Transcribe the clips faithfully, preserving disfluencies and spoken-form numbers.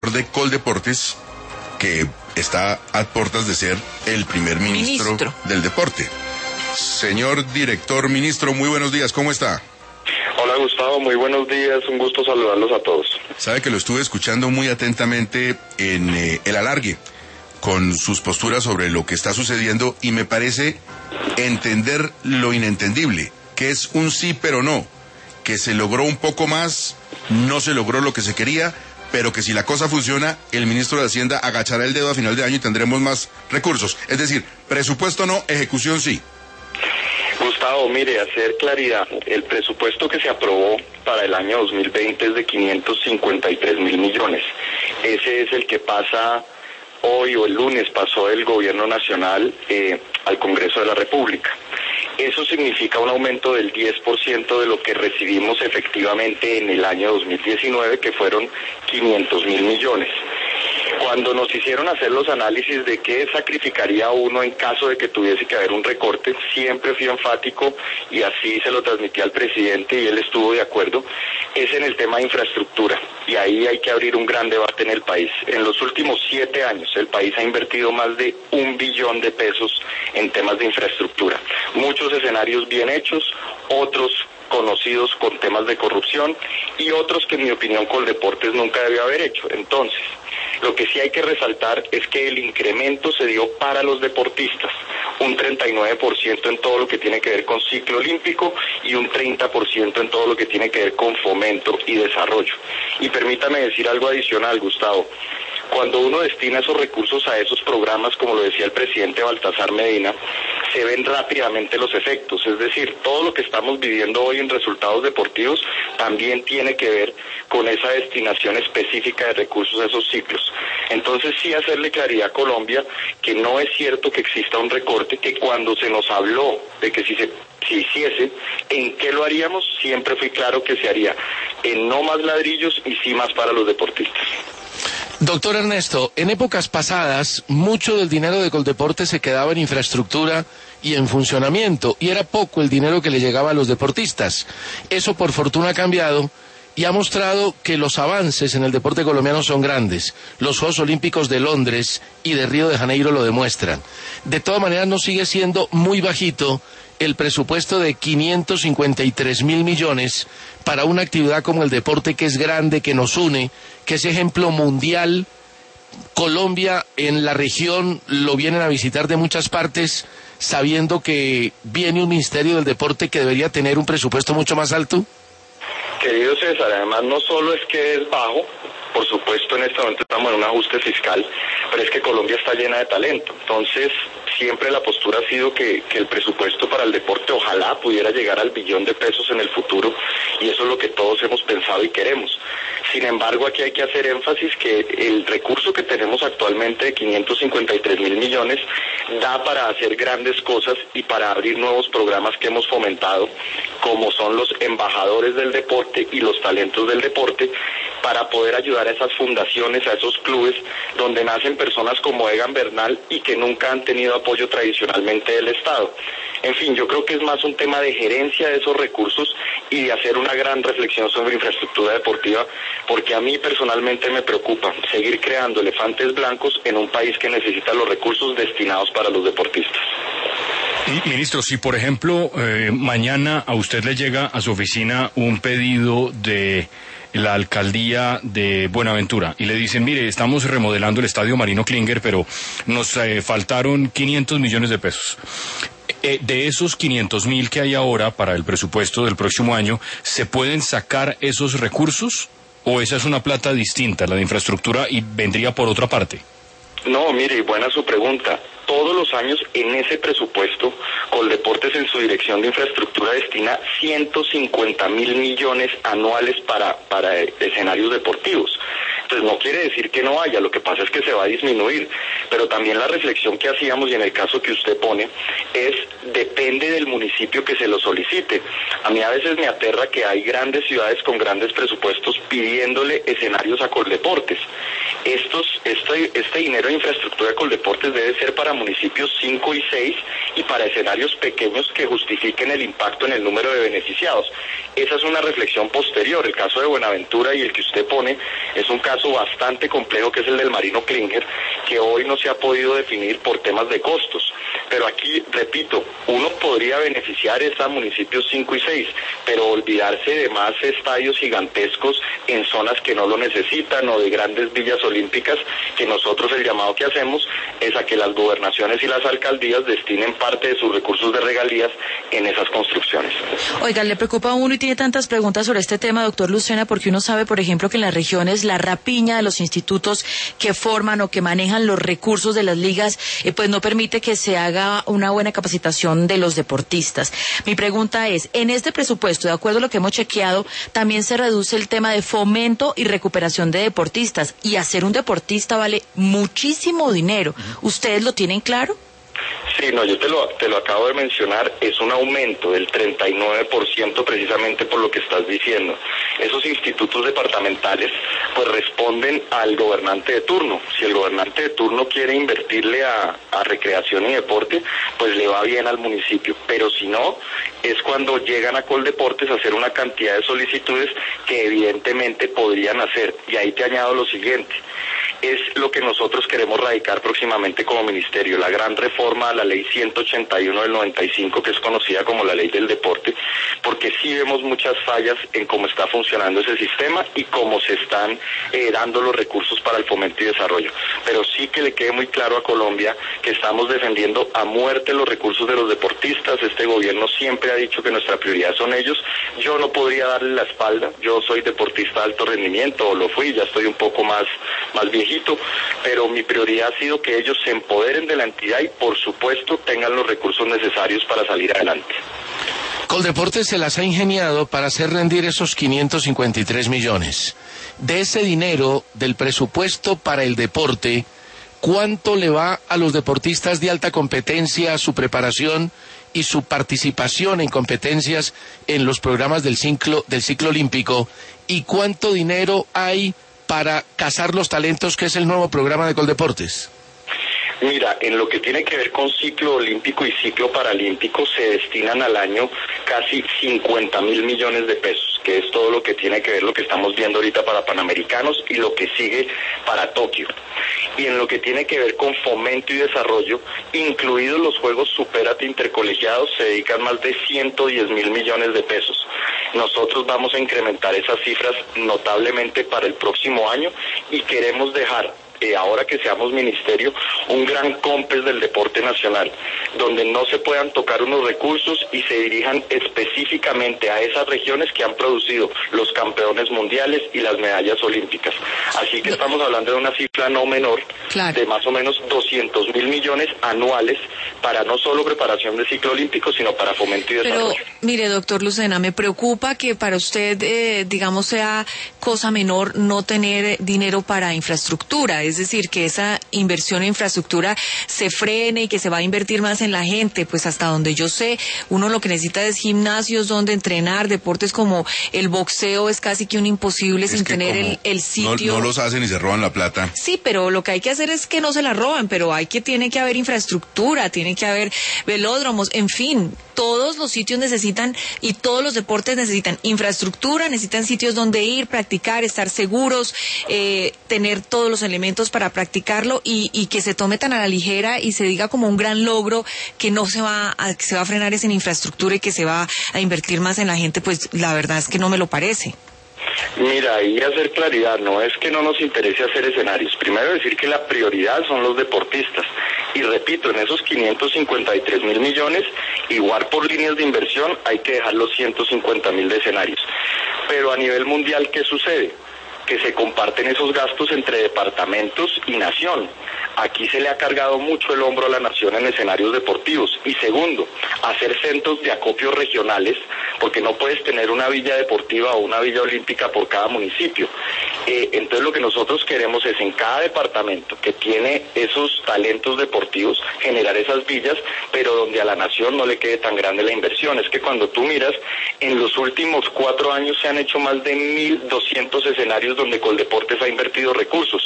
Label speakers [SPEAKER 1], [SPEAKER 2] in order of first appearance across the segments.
[SPEAKER 1] de Coldeportes, que está a puertas de ser el primer ministro, ministro del deporte. Señor director ministro, muy buenos días, ¿cómo está?
[SPEAKER 2] Hola Gustavo, muy buenos días, un gusto saludarlos a todos.
[SPEAKER 1] Sabe que lo estuve escuchando muy atentamente en eh, el alargue, con sus posturas sobre lo que está sucediendo, y me parece entender lo inentendible, que es un sí pero no, que se logró un poco más, no se logró lo que se quería, pero que si la cosa funciona, el ministro de Hacienda agachará el dedo a final de año y tendremos más recursos. Es decir, presupuesto no, ejecución sí.
[SPEAKER 2] Gustavo, mire, hacer claridad, el presupuesto que se aprobó para el año dos mil veinte es de quinientos cincuenta y tres mil millones. Ese es el que pasa hoy o el lunes, pasó el gobierno nacional eh, al Congreso de la República. Eso significa un aumento del diez por ciento de lo que recibimos efectivamente en el año dos mil diecinueve, que fueron quinientos mil millones. Cuando nos hicieron hacer los análisis de qué sacrificaría uno en caso de que tuviese que haber un recorte, siempre fui enfático y así se lo transmití al presidente y él estuvo de acuerdo, es en el tema de infraestructura. Y ahí hay que abrir un gran debate en el país. En los últimos siete años el país ha invertido más de un billón de pesos en temas de infraestructura. Muchos escenarios bien hechos, otros conocidos con temas de corrupción y otros que en mi opinión Coldeportes nunca debió haber hecho. Entonces, lo que sí hay que resaltar es que el incremento se dio para los deportistas, un treinta y nueve por ciento en todo lo que tiene que ver con ciclo olímpico y un treinta por ciento en todo lo que tiene que ver con fomento y desarrollo. Y permítame decir algo adicional, Gustavo. Cuando uno destina esos recursos a esos programas, como lo decía el presidente Baltasar Medina, se ven rápidamente los efectos. Es decir, todo lo que estamos viviendo hoy en resultados deportivos también tiene que ver con esa destinación específica de recursos a esos ciclos. Entonces sí hacerle claridad a Colombia que no es cierto que exista un recorte, que cuando se nos habló de que si se si hiciese, ¿en qué lo haríamos? Siempre fui claro que se haría en no más ladrillos y sí más para los deportistas.
[SPEAKER 3] Doctor Ernesto, en épocas pasadas, mucho del dinero de Coldeportes se quedaba en infraestructura y en funcionamiento, y era poco el dinero que le llegaba a los deportistas. Eso por fortuna ha cambiado y ha mostrado que los avances en el deporte colombiano son grandes. Los Juegos Olímpicos de Londres y de Río de Janeiro lo demuestran. De todas maneras, no sigue siendo muy bajito el presupuesto de quinientos cincuenta y tres mil millones para una actividad como el deporte, que es grande, que nos une, que es ejemplo mundial. Colombia en la región lo vienen a visitar de muchas partes, sabiendo que viene un Ministerio del Deporte que debería tener un presupuesto mucho más alto.
[SPEAKER 2] Querido César, además no solo es que es bajo, por supuesto en este momento estamos en un ajuste fiscal, pero es que Colombia está llena de talento. Entonces siempre la postura ha sido que, que el presupuesto para el deporte ojalá pudiera llegar al billón de pesos en el futuro, y eso es lo que todos hemos pensado y queremos. Sin embargo, aquí hay que hacer énfasis que el recurso que tenemos actualmente de quinientos cincuenta y tres mil millones da para hacer grandes cosas y para abrir nuevos programas que hemos fomentado, como son los embajadores del deporte y los talentos del deporte, para poder ayudar a esas fundaciones, a esos clubes donde nacen personas como Egan Bernal y que nunca han tenido apoyo tradicionalmente del Estado. En fin, yo creo que es más un tema de gerencia de esos recursos y de hacer una gran reflexión sobre infraestructura deportiva, porque a mí personalmente me preocupa seguir creando elefantes blancos en un país que necesita los recursos destinados para los deportistas.
[SPEAKER 4] Ministro, si por ejemplo eh, mañana a usted le llega a su oficina un pedido de la alcaldía de Buenaventura y le dicen, mire, estamos remodelando el estadio Marino Klinger, pero nos eh, faltaron quinientos millones de pesos. Eh, de esos quinientos mil que hay ahora para el presupuesto del próximo año, ¿se pueden sacar esos recursos? ¿O esa es una plata distinta, la de infraestructura, y vendría por otra parte?
[SPEAKER 2] No, mire, buena su pregunta. Todos los años en ese presupuesto, Coldeportes en su dirección de infraestructura destina ciento cincuenta mil millones anuales para, para escenarios deportivos. Entonces no quiere decir que no haya, lo que pasa es que se va a disminuir, pero también la reflexión que hacíamos, y en el caso que usted pone, es depende del municipio que se lo solicite. A mí a veces me aterra que hay grandes ciudades con grandes presupuestos pidiéndole escenarios a Coldeportes. Estos, estos este, este dinero de infraestructura de Coldeportes debe ser para municipios cinco y seis y para escenarios pequeños que justifiquen el impacto en el número de beneficiados. Esa es una reflexión posterior. El caso de Buenaventura y el que usted pone es un caso bastante complejo, que es el del Marino Klinger, que hoy no se ha podido definir por temas de costos. Pero aquí, repito, uno podría beneficiar es a municipios cinco y seis, pero olvidarse de más estadios gigantescos en zonas que no lo necesitan o de grandes villas olímpicas, que nosotros el llamado que hacemos es a que las gobernaciones y las alcaldías destinen parte de sus recursos de regalías en esas construcciones.
[SPEAKER 5] Oiga, le preocupa a uno y tiene tantas preguntas sobre este tema, doctor Lucena, porque uno sabe, por ejemplo, que en las regiones la rapiña de los institutos que forman o que manejan los recursos de las ligas, eh, pues no permite que se haga una buena capacitación de los deportistas. Mi pregunta es, en este presupuesto, de acuerdo a lo que hemos chequeado, también se reduce el tema de fomento y recuperación de deportistas, y hacer un deportista vale muchísimo dinero. ¿Ustedes lo tienen claro?
[SPEAKER 2] Sí, no, yo te lo, te lo acabo de mencionar, es un aumento del treinta y nueve por ciento precisamente por lo que estás diciendo. Esos institutos departamentales pues responden al gobernante de turno. Si el gobernante de turno quiere invertirle a, a recreación y deporte, pues le va bien al municipio. Pero si no, es cuando llegan a Coldeportes a hacer una cantidad de solicitudes que evidentemente podrían hacer. Y ahí te añado lo siguiente. Es lo que nosotros queremos radicar próximamente como ministerio, la gran reforma a la ley ciento ochenta y uno del noventa y cinco, que es conocida como la ley del deporte, porque sí vemos muchas fallas en cómo está funcionando ese sistema y cómo se están eh, dando los recursos para el fomento y desarrollo. Pero sí que le quede muy claro a Colombia que estamos defendiendo a muerte los recursos de los deportistas. Este gobierno siempre ha dicho que nuestra prioridad son ellos. Yo no podría darle la espalda, yo soy deportista de alto rendimiento, o lo fui, ya estoy un poco más, más viejito, pero mi prioridad ha sido que ellos se empoderen de la entidad y por supuesto tengan los recursos necesarios para salir adelante.
[SPEAKER 3] Coldeportes se las ha ingeniado para hacer rendir esos quinientos cincuenta y tres millones. De ese dinero del presupuesto para el deporte, ¿cuánto le va a los deportistas de alta competencia, su preparación y su participación en competencias en los programas del ciclo, del ciclo olímpico? ¿Y cuánto dinero hay para cazar los talentos, que es el nuevo programa de Coldeportes?
[SPEAKER 2] Mira, en lo que tiene que ver con ciclo olímpico y ciclo paralímpico se destinan al año casi cincuenta mil millones de pesos, que es todo lo que tiene que ver lo que estamos viendo ahorita para Panamericanos y lo que sigue para Tokio. Y en lo que tiene que ver con fomento y desarrollo, incluidos los Juegos Supérate intercolegiados, se dedican más de ciento diez mil millones de pesos. Nosotros vamos a incrementar esas cifras notablemente para el próximo año y queremos dejar, Eh, ahora que seamos ministerio, un gran COMPES del deporte nacional, donde no se puedan tocar unos recursos y se dirijan específicamente a esas regiones que han producido los campeones mundiales y las medallas olímpicas. Así que estamos hablando de una cifra no menor, claro, de más o menos doscientos mil millones anuales para no solo preparación de ciclo olímpico, sino para fomento y desarrollo.
[SPEAKER 5] Pero, mire, doctor Lucena, me preocupa que para usted, eh, digamos, sea cosa menor no tener dinero para infraestructura. Es decir, que esa inversión en infraestructura se frene y que se va a invertir más en la gente. Pues hasta donde yo sé, uno lo que necesita es gimnasios donde entrenar, deportes como el boxeo es casi que un imposible es sin tener el, el sitio.
[SPEAKER 1] No, no los hacen y se roban la plata.
[SPEAKER 5] Sí, pero lo que hay que hacer es que no se la roban, pero hay que, tiene que haber infraestructura, tiene que haber velódromos, en fin, todos los sitios necesitan y todos los deportes necesitan infraestructura, necesitan sitios donde ir, practicar, estar seguros, eh, tener todos los elementos para practicarlo y, y que se tome tan a la ligera y se diga como un gran logro que no se va a, que se va a frenar es en infraestructura y que se va a invertir más en la gente, pues la verdad es que no me lo parece.
[SPEAKER 2] Mira, y hacer claridad, no es que no nos interese hacer escenarios. Primero decir que la prioridad son los deportistas. Y repito, en esos quinientos cincuenta y tres mil millones, igual por líneas de inversión, hay que dejar los ciento cincuenta mil de escenarios. Pero a nivel mundial, ¿qué sucede? Que se comparten esos gastos entre departamentos y nación. Aquí se le ha cargado mucho el hombro a la nación en escenarios deportivos. Y segundo, hacer centros de acopio regionales, porque no puedes tener una villa deportiva o una villa olímpica por cada municipio. Eh, entonces lo que nosotros queremos es en cada departamento que tiene esos talentos deportivos, generar esas villas, pero donde a la nación no le quede tan grande la inversión. Es que cuando tú miras, en los últimos cuatro años se han hecho más de mil doscientos escenarios donde Coldeportes ha invertido recursos.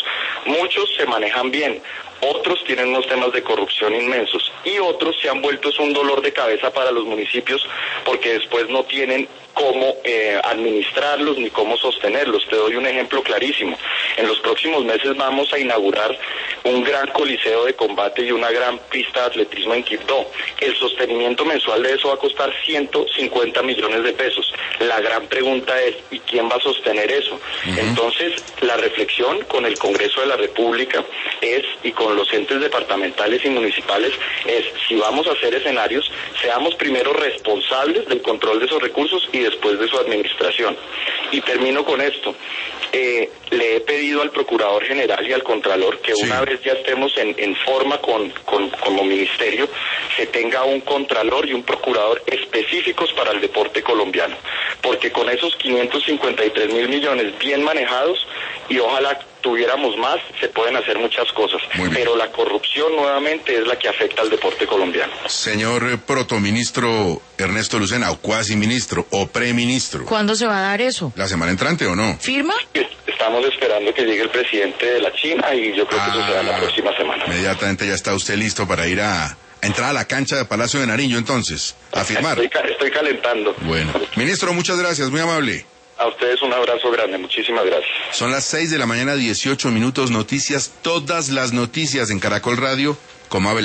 [SPEAKER 2] Muchos se manejan bien, otros tienen unos temas de corrupción inmensos y otros se han vuelto es un dolor de cabeza para los municipios porque después no tienen cómo eh, administrarlos ni cómo sostenerlos. Te doy un ejemplo clarísimo. En los próximos meses vamos a inaugurar un gran coliseo de combate y una gran pista de atletismo en Quibdó. El sostenimiento mensual de eso va a costar ciento cincuenta millones de pesos. La gran pregunta es, ¿y quién va a sostener eso? Uh-huh. Entonces, la reflexión con el Congreso de la República es, y con los entes departamentales y municipales, es, si vamos a hacer escenarios, seamos primero responsables del control de esos recursos y después de su administración. Y termino con esto. Eh, le he pedido al Procurador General y al Contralor que sí. una vez ya estemos en, en forma con, con como ministerio, se tenga un Contralor y un Procurador específicos para el deporte colombiano. Porque con esos quinientos cincuenta y tres mil millones bien manejados, y ojalá tuviéramos más, se pueden hacer muchas cosas. Pero la corrupción nuevamente es la que afecta al deporte colombiano.
[SPEAKER 1] Señor protoministro Ernesto Lucena, o cuasi ministro, o preministro.
[SPEAKER 5] ¿Cuándo se va a dar eso?
[SPEAKER 1] ¿La semana entrante o no?
[SPEAKER 5] ¿Firma?
[SPEAKER 2] Estamos esperando que llegue el presidente de la China y yo creo ah, que eso será la próxima semana.
[SPEAKER 1] Inmediatamente ya está usted listo para ir a, a entrar a la cancha de Palacio de Nariño entonces, a firmar.
[SPEAKER 2] Estoy, estoy calentando.
[SPEAKER 1] Bueno. Ministro, muchas gracias, muy amable.
[SPEAKER 2] A ustedes un abrazo grande, muchísimas gracias.
[SPEAKER 1] Son las seis de la mañana, dieciocho minutos, noticias, todas las noticias en Caracol Radio, como Abel.